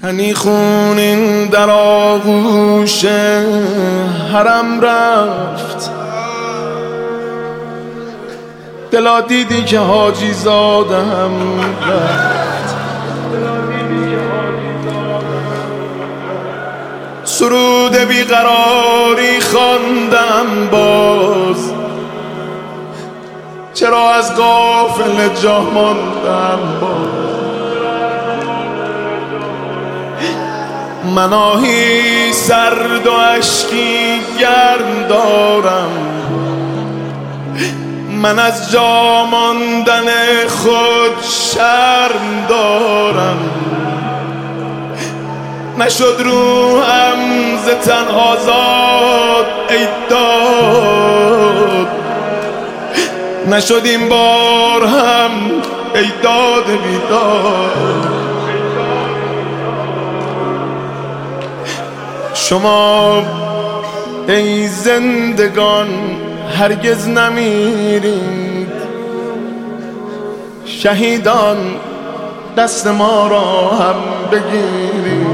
هنی خونین در آغوش حرم رفت، دلا دیدی که حاجی زادم رفت. سرود بیقراری خواندم باز، چرا از غافل جا ماندم باز. من آهی سرد و اشکی گرم دارم، من از جا ماندن خود شرم دارم. نشد روحم ز تن آزاد ای داد، نشد این بار هم ای داد بیداد. شما ای زندگان هرگز نمیرید، شهیدان دست ما را هم بگیرید.